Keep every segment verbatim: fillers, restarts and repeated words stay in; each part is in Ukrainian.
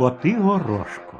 Котигорошко.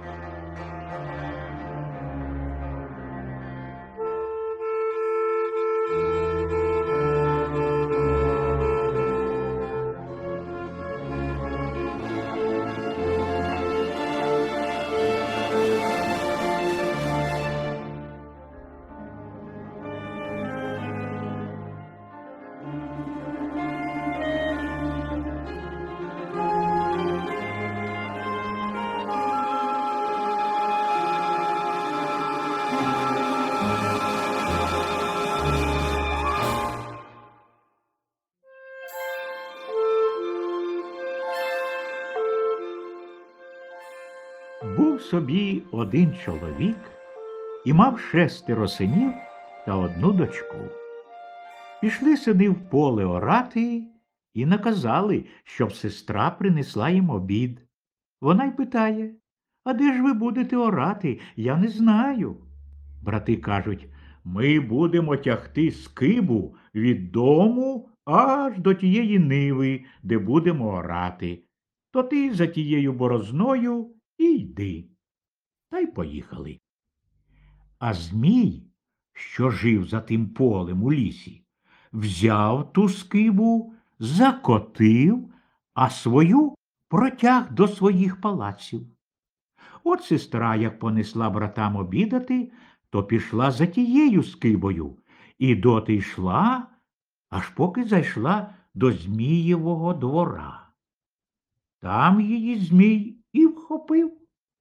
Був собі один чоловік і мав шестеро синів та одну дочку. Пішли сини в поле орати і наказали, щоб сестра принесла їм обід. Вона й питає: «А де ж ви будете орати? Я не знаю». Брати кажуть: «Ми будемо тягти скибу від дому аж до тієї ниви, де будемо орати. То ти за тією борозною і йди». Та й поїхали. А Змій, що жив за тим полем у лісі, взяв ту скибу, закотив, а свою протяг до своїх палаців. От сестра, як понесла братам обідати, то пішла за тією скибою і доти йшла, аж поки зайшла до Змієвого двора. Там її Змій і вхопив.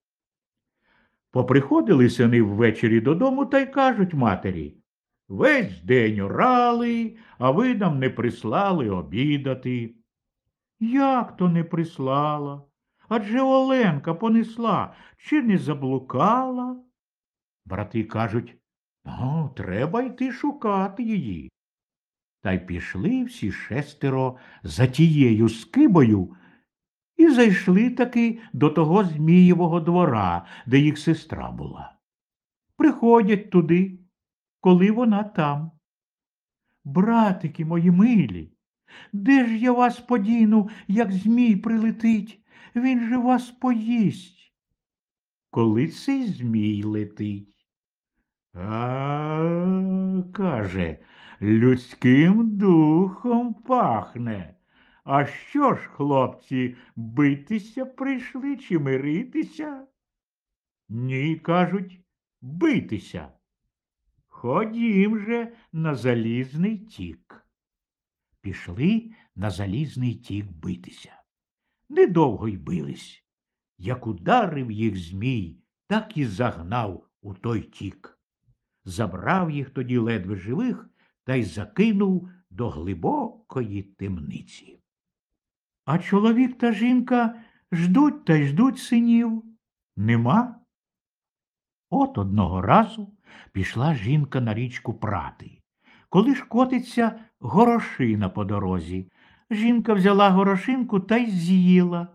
Поприходили сини ввечері додому та й кажуть матері: «Весь день орали, а ви нам не прислали обідати». «Як то не прислала? Адже Оленка понесла, чи не заблукала?» Брати кажуть: «Ну, треба йти шукати її». Та й пішли всі шестеро за тією скибою і зайшли таки до того Змієвого двора, де їх сестра була. Приходять туди, коли вона там. «Братики мої милі, де ж я вас подіну, як Змій прилетить? Він же вас поїсть». «Коли цей Змій летить?» «А, – каже, – людським духом пахне. А що ж, хлопці, битися прийшли чи миритися?» «Ні, – кажуть, – битися». «Ходім же на залізний тік». Пішли на залізний тік битися. Недовго й бились. Як ударив їх Змій, так і загнав у той тік. Забрав їх тоді ледве живих та й закинув до глибокої темниці. А чоловік та жінка ждуть та й ждуть синів. Нема. От одного разу пішла жінка на річку прати. Коли ж котиться горошина по дорозі, жінка взяла горошинку та й з'їла.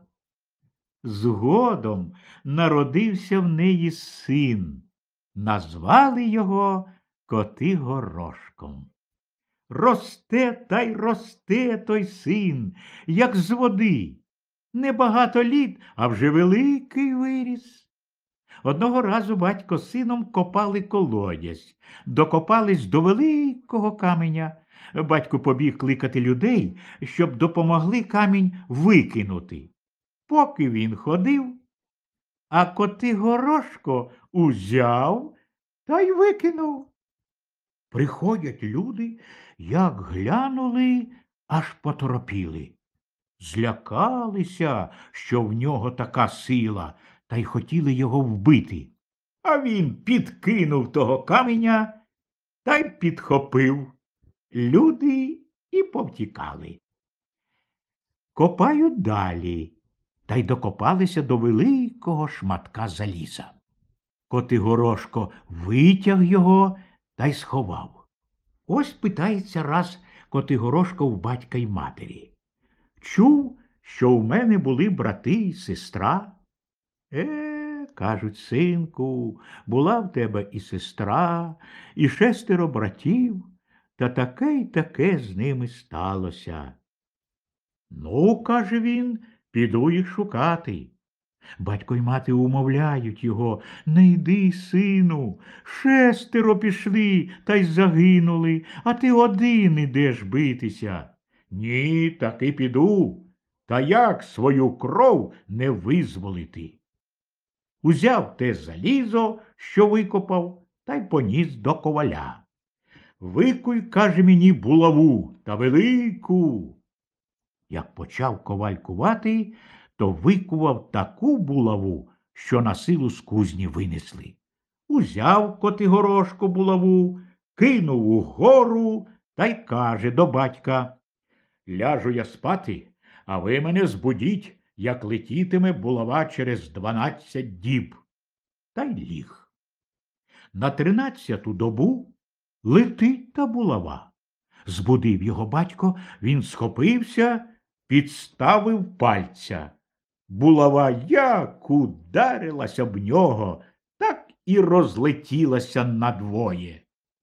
Згодом народився в неї син. Назвали його Котигорошком. Росте та й росте той син, як з води. Небагато літ, а вже великий виріс. Одного разу батько з сином копали колодязь. Докопались до великого каменя. Батько побіг кликати людей, щоб допомогли камінь викинути. Поки він ходив, а Котигорошко узяв та й викинув. Приходять люди, як глянули, аж поторопіли. Злякалися, що в нього така сила, та й хотіли його вбити. А він підкинув того каменя та й підхопив. Люди і повтікали. Копають далі, та й докопалися до великого шматка заліза. Котигорошко витяг його та й сховав. Ось питається раз Котигорошко в батька й матері: «Чув, що в мене були брати й сестра?» «Е, – кажуть, синку, була в тебе і сестра, і шестеро братів, та таке й таке з ними сталося». «Ну, – каже він, – піду їх шукати». Батько й мати умовляють його: не йди, сину, шестеро пішли та й загинули, а ти один ідеш битися. Ні, таки піду. Та як свою кров не визволити? Узяв те залізо, що викопав, та й поніс до коваля. Викуй, каже, мені булаву та велику. Як почав коваль кувати, то викував таку булаву, що на силу з кузні винесли. Узяв Котигорошко булаву, кинув угору та й каже до батька: ляжу я спати, а ви мене збудіть, як летітиме булава через дванадцять діб. Та й ліг. На тринадцяту добу летить та булава. Збудив його батько, він схопився, підставив пальця. Булава як ударилась об нього, так і розлетілася надвоє.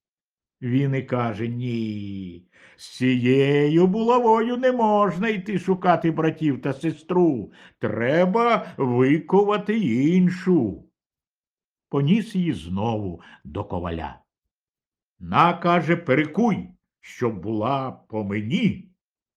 Він і каже: ні, з цією булавою не можна йти шукати братів та сестру, треба виковати іншу. Поніс її знову до коваля. На, каже, перекуй, щоб була по мені.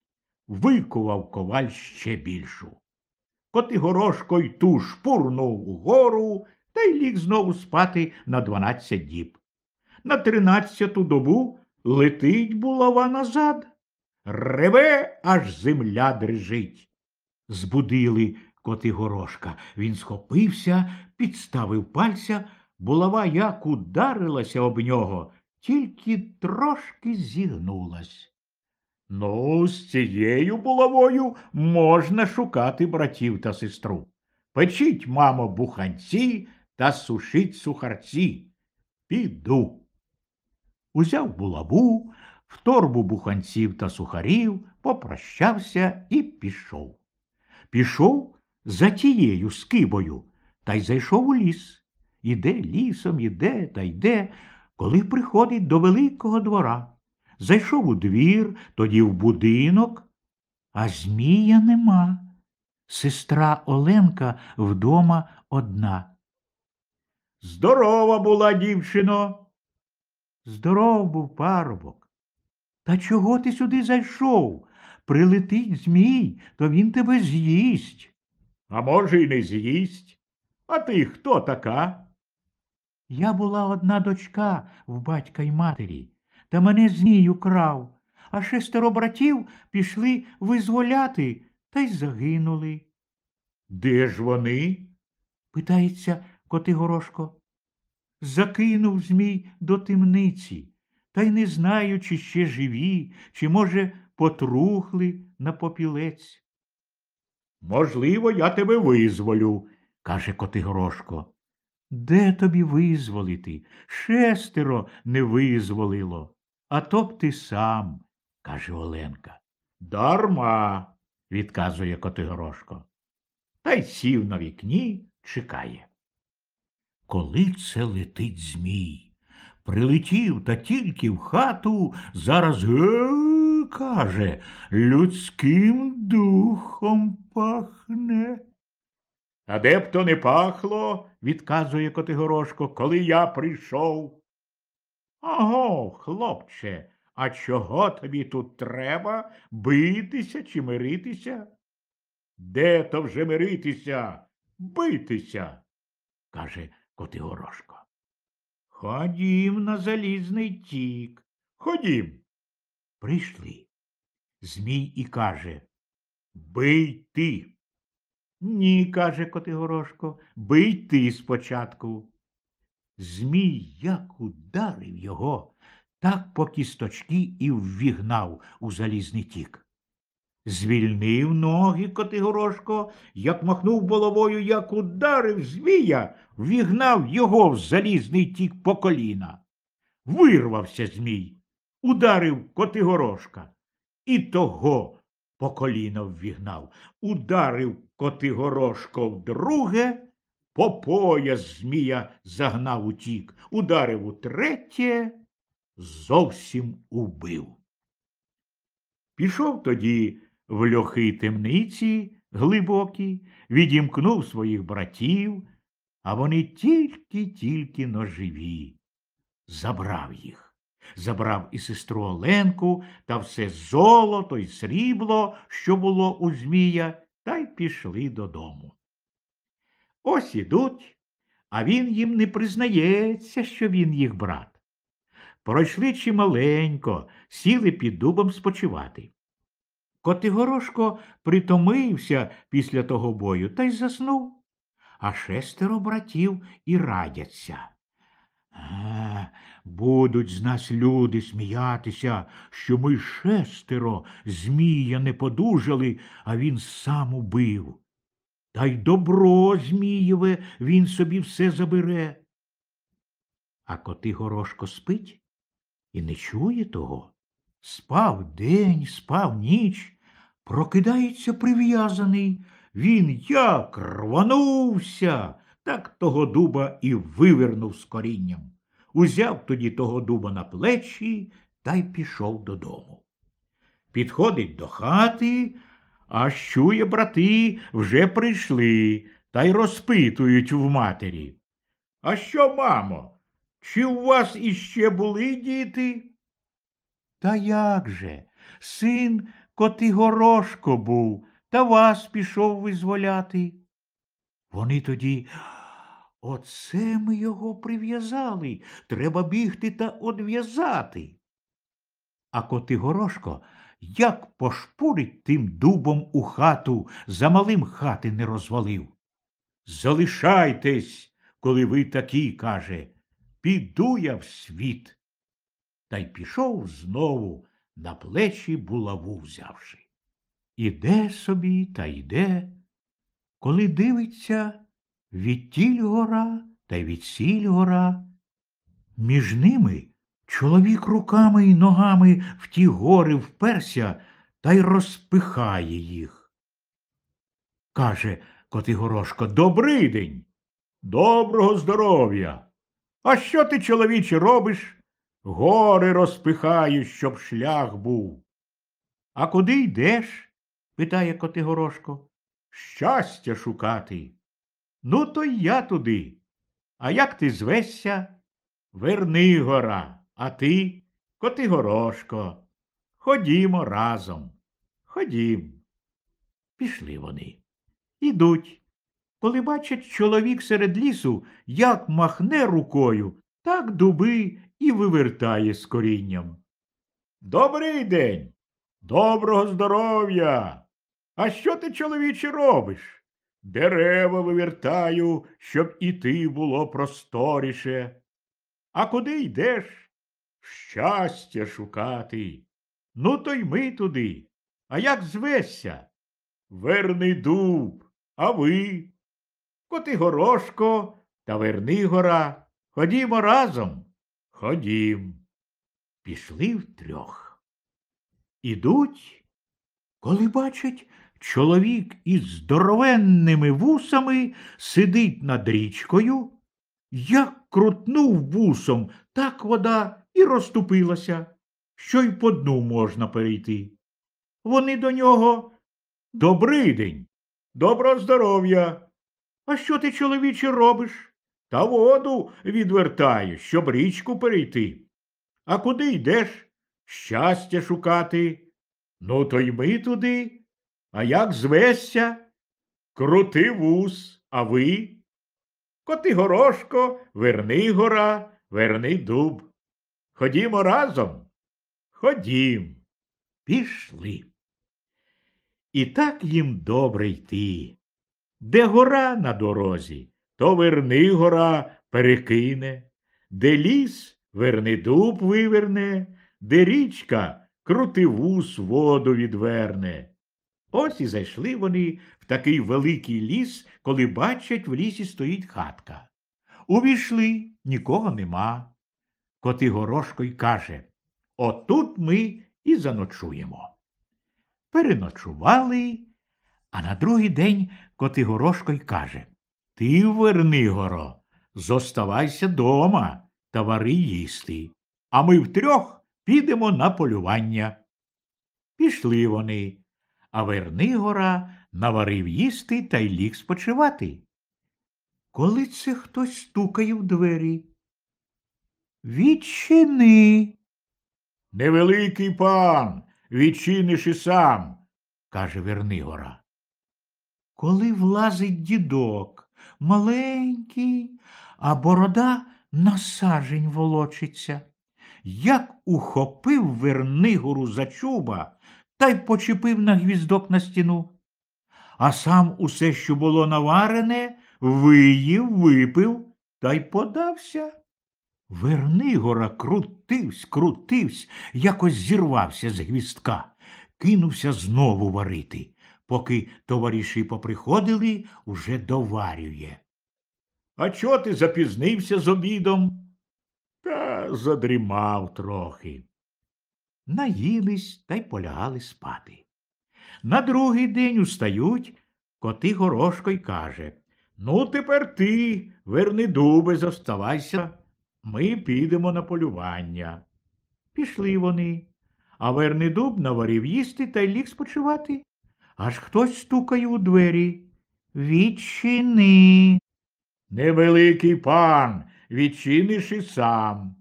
Викував коваль ще більшу. Котигорошко й ту шпурнув угору та й ліг знову спати на дванадцять діб. На тринадцяту добу летить булава назад. Реве, аж земля дрижить. Збудили Котигорошка. Він схопився, підставив пальця, булава як ударилася об нього, тільки трошки зігнулась. Ну, з цією булавою можна шукати братів та сестру. Печіть, мамо, буханці та сушіть сухарці. Піду. Узяв булаву, в торбу буханців та сухарів, попрощався і пішов. Пішов за тією скибою та й зайшов у ліс. Іде лісом, іде та йде, коли приходить до великого двора. Зайшов у двір, тоді в будинок, а Змія нема. Сестра Оленка вдома одна. Здорова була, дівчино. Здоров був парубок. Та чого ти сюди зайшов? Прилетить Змій, то він тебе з'їсть. А може, й не з'їсть. А ти хто така? Я була одна дочка в батька й матері, та мене Змій украв, а шестеро братів пішли визволяти та й загинули. Де ж вони? Питається Котигорошко. Закинув Змій до темниці, та й не знаю, чи ще живі, чи, може, потрухли на попілець. Можливо, я тебе визволю, каже Котигорошко. Де тобі визволити? Шестеро не визволило. А то б ти сам, каже Оленка. Дарма, відказує Котигорошко. Та й сів на вікні, чекає. Коли це летить Змій? Прилетів та тільки в хату, зараз ге, каже, людським духом пахне. А де б то не пахло, відказує Котигорошко, коли я прийшов. Аго, хлопче, а чого тобі тут треба, битися чи миритися? Де то вже миритися, битися, каже Котигорошко. Ходім на залізний тік, ходім. Прийшли. Змій і каже: бий ти. Ні, каже Котигорошко, бий ти спочатку. Змій як ударив його, так по кісточки і ввігнав у залізний тік. Звільнив ноги Котигорошко, як махнув головою, як ударив Змія, ввігнав його в залізний тік по коліна. Вирвався Змій, ударив Котигорошка, і того по коліна ввігнав. Ударив Котигорошко вдруге, по пояс Змія загнав утік. Ударив утретє, зовсім убив. Пішов тоді в льохи темниці глибокий, відімкнув своїх братів, а вони тільки-тільки но живі. Забрав їх. Забрав і сестру Оленку, та все золото й срібло, що було у Змія, та й пішли додому. Ось ідуть, а він їм не признається, що він їх брат. Пройшли чималенько, сіли під дубом спочивати. Котигорошко притомився після того бою та й заснув, а шестеро братів і радяться. А, будуть з нас люди сміятися, що ми шестеро Змія не подужали, а він сам убив. Та й добро Змієве він собі все забере. А Котигорошко спить і не чує того. Спав день, спав ніч, прокидається прив'язаний. Він як рванувся, так того дуба і вивернув з корінням. Узяв тоді того дуба на плечі та й пішов додому. Підходить до хати, а чує, брати вже прийшли та й розпитують в матері. А що, мамо, чи у вас іще були діти? Та як же? Син Котигорошко був, та вас пішов визволяти. Вони тоді: оце ми його прив'язали, треба бігти та одв'язати. А Котигорошко як пошпурить тим дубом у хату, за малим хати не розвалив. Залишайтесь, коли ви такі, каже, піду я в світ. Та й пішов знову, на плечі булаву взявши. Іде собі та йде, коли дивиться, відтіль гора та й відсіль гора. Між ними чоловік руками й ногами в ті гори вперся та й розпихає їх. Каже Котигорошко: добрий день, доброго здоров'я. А що ти, чоловіче, робиш? Гори розпихаю, щоб шлях був. А куди йдеш? Питає Котигорошко. Щастя шукати. Ну, то й я туди. А як ти звешся? Вернигора. А ти? Котигорошко. Ходімо разом. Ходім. Пішли вони. Ідуть. Коли бачать, чоловік серед лісу, як махне рукою, так дуби і вивертає з корінням. Добрий день! Доброго здоров'я! А що ти, чоловіче, робиш? Дерева вивертаю, щоб іти було просторіше. А куди йдеш? Щастя шукати. Ну, то й ми туди. А як звешся? Верний дуб. А ви? Котигорошко та Вернигора. Ходімо разом. Ходім. Пішли втрьох. Ідуть, коли бачать, чоловік із здоровенними вусами сидить над річкою, як крутнув вусом, так вода і розступилася, що й по дну можна перейти. Вони до нього: добрий день, доброго здоров'я. А що ти, чоловіче, робиш? Та воду відвертаю, щоб річку перейти. А куди йдеш? Щастя шукати. Ну, то й ми туди. А як звешся? Крути вус, а ви? Котигорошко, Вернигора, Верний дуб. Ходімо разом? Ходім. Пішли. І так їм добре йти. Де гора на дорозі, то Вернигора перекине, де ліс Вернидуб виверне, де річка Крутивус воду відверне. Ось і зайшли вони в такий великий ліс, коли бачать, в лісі стоїть хатка. Увійшли, нікого нема. Котигорошко й каже: отут ми і заночуємо. Переночували, а на другий день Котигорошко й каже: ти, Вернигоро, зоставайся дома та вари їсти, а ми втрьох підемо на полювання. Пішли вони, а Вернигора наварив їсти та й ліг спочивати. Коли це хтось стукає в двері? Відчини. Невеликий пан, відчиниш і сам, каже Вернигора. Коли влазить дідок, маленький, а борода на сажень волочиться, як ухопив Вернигору за чуба та й почепив на гвіздок на стіну, а сам усе, що було наварене, виїв, випив та й подався. Вернигора крутивсь, крутивсь, якось зірвався з гвіздка, кинувся знову варити. Поки товариші поприходили, уже доварює. — А чого ти запізнився з обідом? — Та задрімав трохи. Наїлись та й полягали спати. На другий день устають, Котигорошко й каже: — Ну, тепер ти, Вернидубе, зоставайся, ми підемо на полювання. Пішли вони, а Вернидуб наварив їсти та й ліг спочивати. Аж хтось стукає у двері. Відчини. Невеликий пан, відчиниш і сам.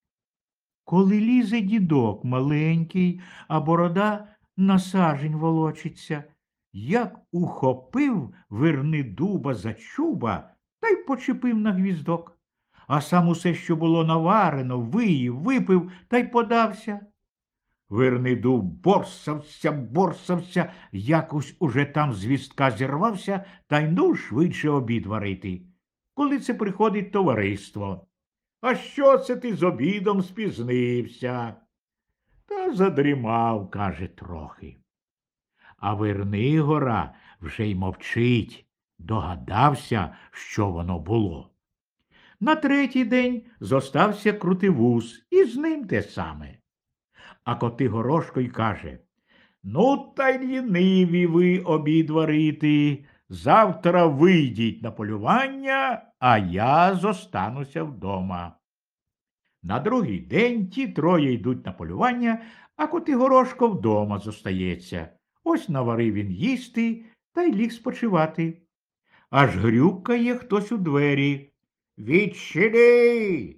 Коли лізе дідок маленький, а борода на сажень волочиться, як ухопив Вернидуба за чуба та й почепив на гвіздок, а сам усе, що було наварено, виїв, випив та й подався. Вернидуб борсався, борсався, якось уже там з вістка зірвався, та й ну швидше обід варити. Коли це приходить товариство: — А що це ти з обідом спізнився? — Та задрімав, каже, трохи. А Вернигора вже й мовчить, догадався, що воно було. На третій день зостався Крутивуз, і з ним те саме. А Котигорошко й каже: — Ну, та й ліниві ви обід варити. Завтра вийдіть на полювання, а я зостануся вдома. На другий день ті троє йдуть на полювання, а Котигорошко вдома зостається. Ось наварив він їсти та й ліг спочивати. Аж грюкає хтось у двері. — Відчини!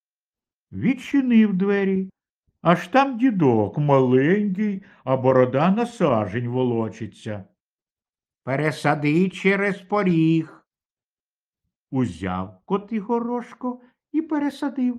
Відчинив двері. Аж там дідок маленький, а борода на сажень волочиться. — Пересади через поріг. Узяв Котигорошко і пересадив.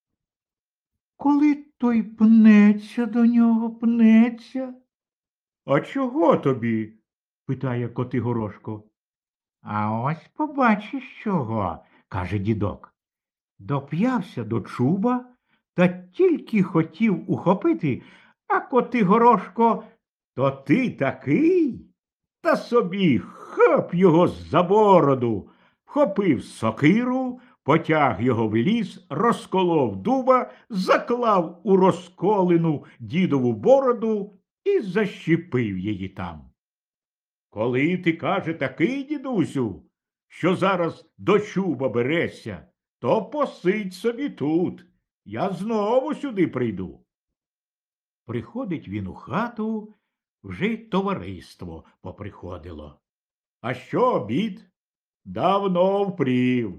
Коли той пнеться до нього, пнеться. — А чого тобі? — питає Котигорошко. — А ось побачиш чого, — каже дідок. Доп'явся до чуба та тільки хотів ухопити, а Котигорошко: — То ти такий? Та собі хап його за бороду, вхопив сокиру, потяг його в ліс, розколов дуба, заклав у розколену дідову бороду і защепив її там. — Коли ти, каже, такий, дідусю, що зараз до чуба берешся, то посидь собі тут, я знову сюди прийду. Приходить він у хату, вже й товариство поприходило. — А що обід? — Давно впрів.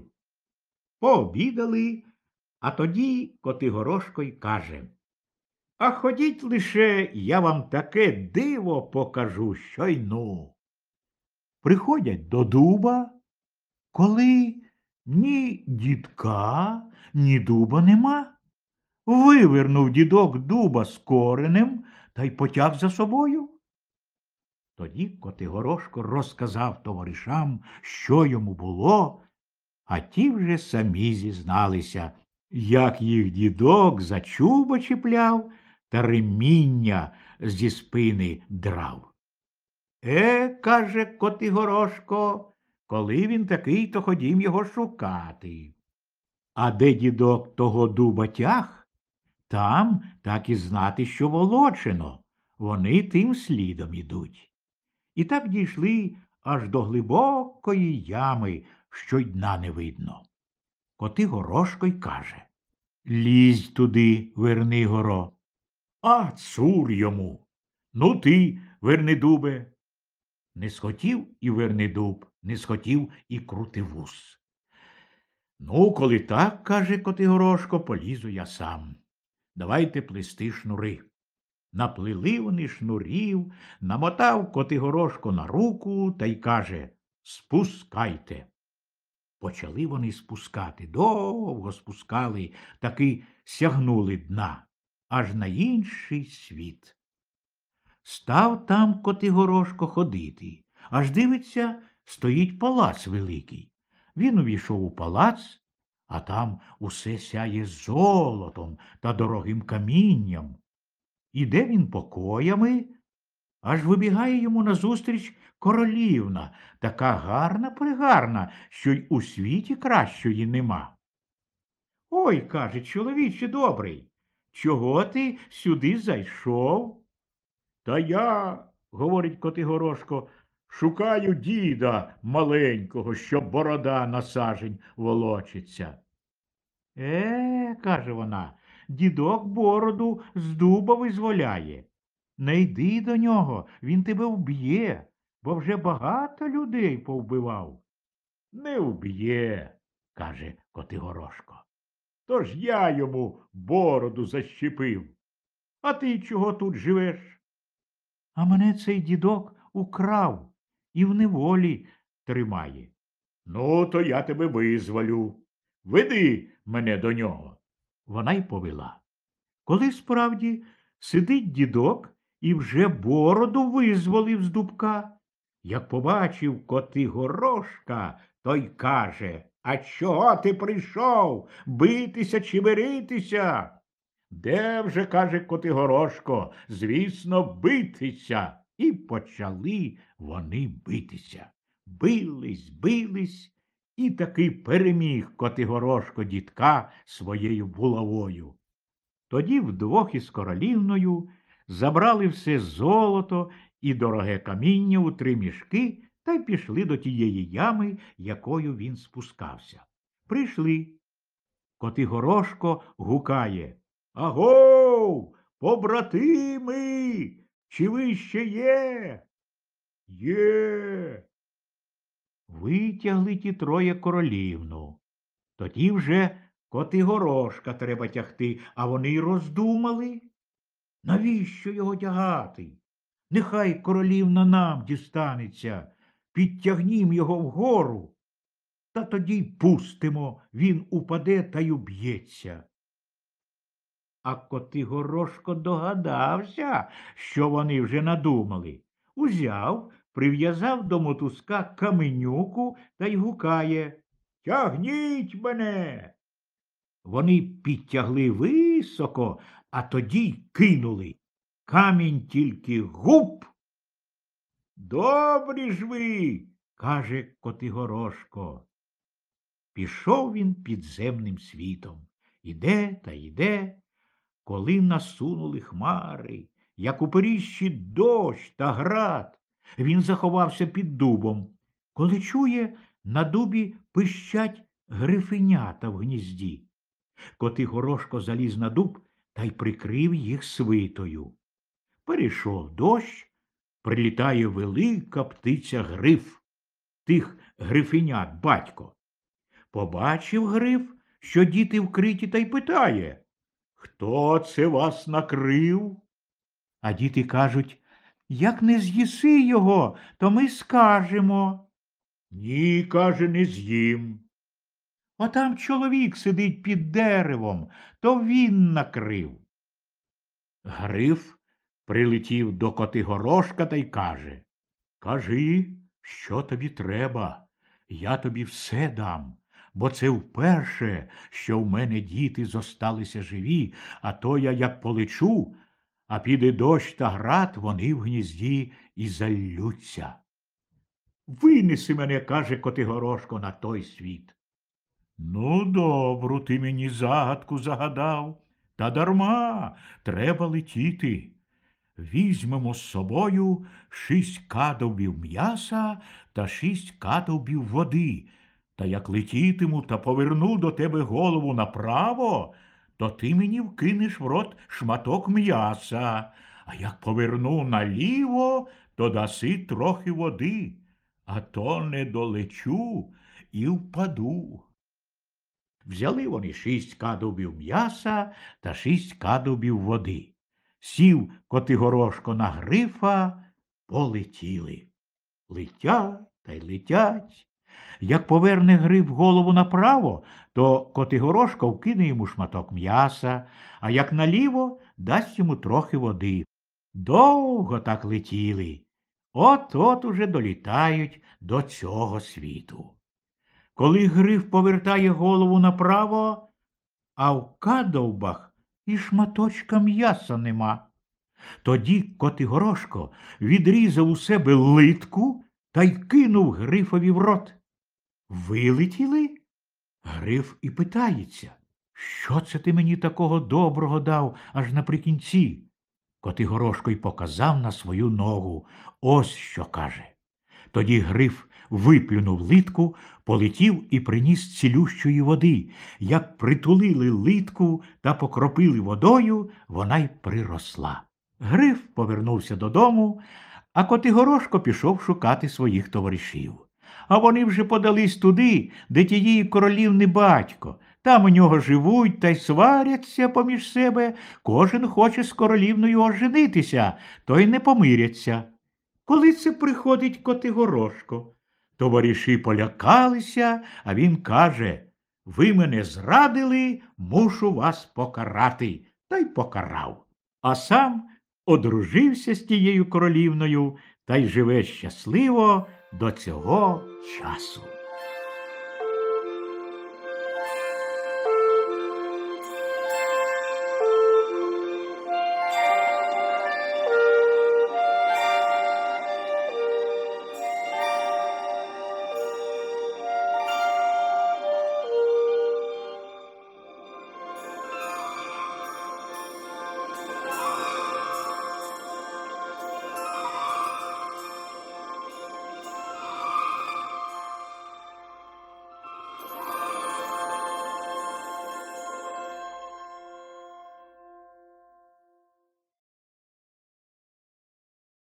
Пообідали, а тоді Котигорошко й каже: — А ходіть лише, я вам таке диво покажу, що й ну. Приходять до дуба, коли ні дідка, ні дуба нема. Вивернув дідок дуба з коренем та й потяг за собою. Тоді Котигорошко розказав товаришам, що йому було, а ті вже самі зізналися, як їх дідок за чуба чіпляв та реміння зі спини драв. — Е, — каже Котигорошко, — коли він такий, то ходім його шукати. А де дідок того дуба тяг, там так і знати, що волочено, вони тим слідом ідуть. І так дійшли аж до глибокої ями, що й дна не видно. Котигорошко й каже: — Лізь туди, Вернигоро. А цур йому! Ну ти, Вернидубе. Не схотів і Вернидуб, не схотів і Крутивус. Ну, коли так, каже Котигорошко, полізу я сам. Давайте плести шнури. Наплили вони шнурів, намотав Котигорошко на руку та й каже: спускайте. Почали вони спускати, довго спускали, таки сягнули дна, аж на інший світ. Став там Котигорошко ходити, аж дивиться, стоїть палац великий. Він увійшов у палац, а там усе сяє золотом та дорогим камінням. Іде він покоями, аж вибігає йому назустріч королівна, така гарна-пригарна, що й у світі кращої нема. Ой, каже, чоловіче добрий, чого ти сюди зайшов? Та я, говорить Котигорошко, шукаю діда маленького, що борода на сажень волочиться. Е, каже вона, дідок бороду з дуба визволяє. Не йди до нього, він тебе вб'є, бо вже багато людей повбивав. Не вб'є, каже Котигорошко. Тож я йому бороду защепив. А ти чого тут живеш? А мене цей дідок украв і в неволі тримає. Ну, то я тебе визволю. Веди мене до нього. Вона й повела. Коли справді сидить дідок і вже бороду визволив з дубка. Як побачив Котигорошка, той каже: а чого ти прийшов? Битися чи миритися? Де вже, каже Котигорошко, звісно, битися. І почали вони битися. Бились, бились, і таки переміг Котигорошко дідка своєю булавою. Тоді вдвох із королівною забрали все золото і дороге каміння у три мішки та й пішли до тієї ями, якою він спускався. Прийшли. Котигорошко гукає: агов, побратими, чи ви ще є? Є. Витягли ті троє королівну. Тоді вже Котигорошка треба тягти, а вони й роздумали. Навіщо його тягати? Нехай королівна нам дістанеться, підтягнім його вгору, та тоді й пустимо, він упаде та й уб'ється. А Котигорошко догадався, що вони вже надумали. Узяв, прив'язав до мотузка каменюку та й гукає: тягніть мене. Вони підтягли високо, а тоді й кинули. Камінь тільки гуп. Добрі ж ви, каже Котигорошко. Пішов він підземним світом. Іде та йде, коли насунули хмари, як у періщі дощ та град. Він заховався під дубом. Коли чує, на дубі пищать грифенята в гнізді. Котигорошко заліз на дуб та й прикрив їх свитою. Перейшов дощ, прилітає велика птиця Гриф, тих грифенят батько. Побачив Гриф, що діти вкриті, та й питає: хто це вас накрив? А діти кажуть: як не з'їси його, то ми скажемо. Ні, каже, не з'їм. А там чоловік сидить під деревом, то він накрив. Гриф прилетів до Котигорошка та й каже: кажи, що тобі треба, я тобі все дам, бо це вперше, що в мене діти зосталися живі, а то я як полечу, а піде дощ та град, вони в гнізді і заллються. Винеси мене, каже Котигорошко, на той світ. Ну, добру ти мені загадку загадав, та дарма, треба летіти. Візьмемо з собою шість кадовбів м'яса та шість кадовбів води, та як летітиму та поверну до тебе голову направо, то ти мені вкинеш в рот шматок м'яса, а як поверну наліво, то даси трохи води, а то не долечу і впаду. Взяли вони шість кадубів м'яса та шість кадубів води. Сів Котигорошко на Грифа, полетіли. Летять та й летять. Як поверне Гриф голову направо, то Котигорошко вкине йому шматок м'яса, а як наліво, дасть йому трохи води. Довго так летіли. От-от уже долітають до цього світу. Коли Гриф повертає голову направо, а в кадовбах і шматочка м'яса нема. Тоді Котигорошко відрізав у себе литку та й кинув Грифові в рот. Вилетіли? Гриф і питається, що це ти мені такого доброго дав аж наприкінці? Котигорошко й показав на свою ногу. Ось що каже. Тоді Гриф виплюнув литку, полетів і приніс цілющої води. Як притулили литку та покропили водою, вона й приросла. Гриф повернувся додому, а Котигорошко пішов шукати своїх товаришів. А вони вже подались туди, де тієї королівни батько. Там у нього живуть та й сваряться поміж себе. Кожен хоче з королівною оженитися, то й не помиряться. Коли це приходить Котигорошко? Товариші полякалися, а він каже, ви мене зрадили, мушу вас покарати. Та й покарав. А сам одружився з тією королівною та й живе щасливо до цього часу.